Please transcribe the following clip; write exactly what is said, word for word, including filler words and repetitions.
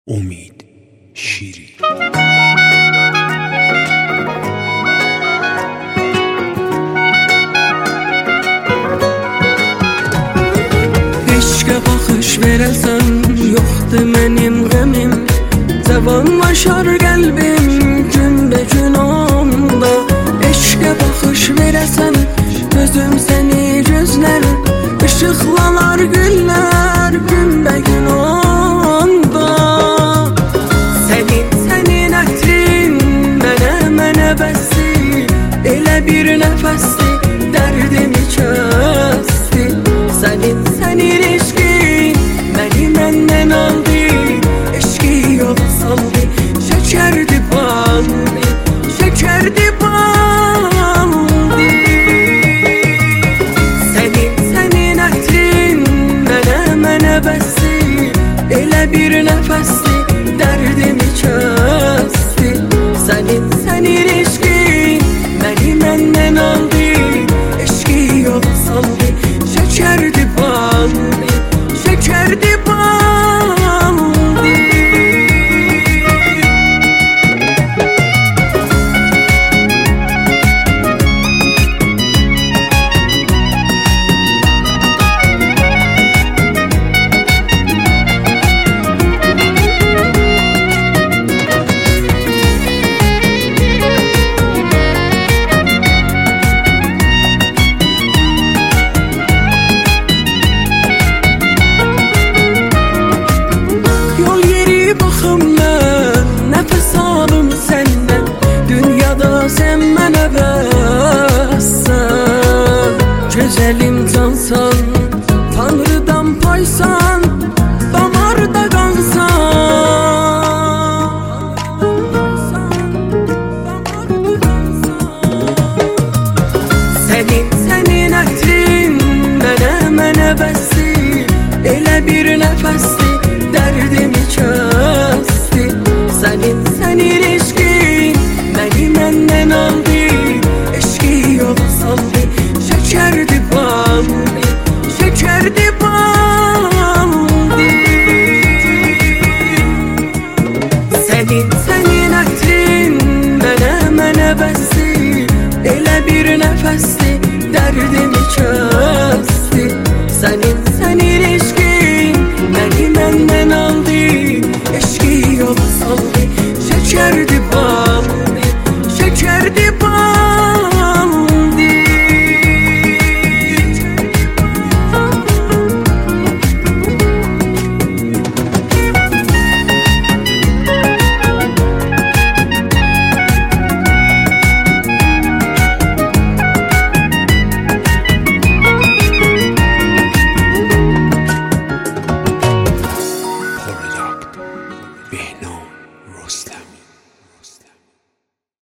امید شیری. Eşqə baxış verəsən, yoxdur mənim qəmim. Cavanlaşar qəlbim gün-be-gün onda. Eşqə baxış verəsən, gözüm səni gözlər. Işıqlanar güllər gün-be-gün onda. Sənin, sənin ətrin mənə, mənə bəsdir. Elə bir nəfəsdir, dərdimi kəsdi. Sənin, sənin eşqin məni məndən aldı. Eşqi yola saldı, şəkərdi baldı, şəkərdi baldı. Sənin, sənin ətrin mənə, mənə bəsdir. Elə bir nəfəsdir, dərdimi kəsdi. Sənin, sənin eşqin məni məndən aldı. Eşqi yola saldı, şəkərdi baldı, şəkərdi baldı. Nəfəs alım səndən, dünyada sən mənə bəssən. Gözəlim cansan, Tanrıdan paysan, damarda qansan. Sənin, sənin ətrin mənə, mənə bəsdir. Elə bir nəfəsdir, dərdimi kəsdi. Sənin, sənin eşqin məni məndən aldı. Eşqi yola saldı, şəkərdi baldı, şəkərdi baldı. Sənin, sənin ətrin mənə, mənə bəsdir. Elə bir nəfəsdir, dərdimi kəsdi. Sənin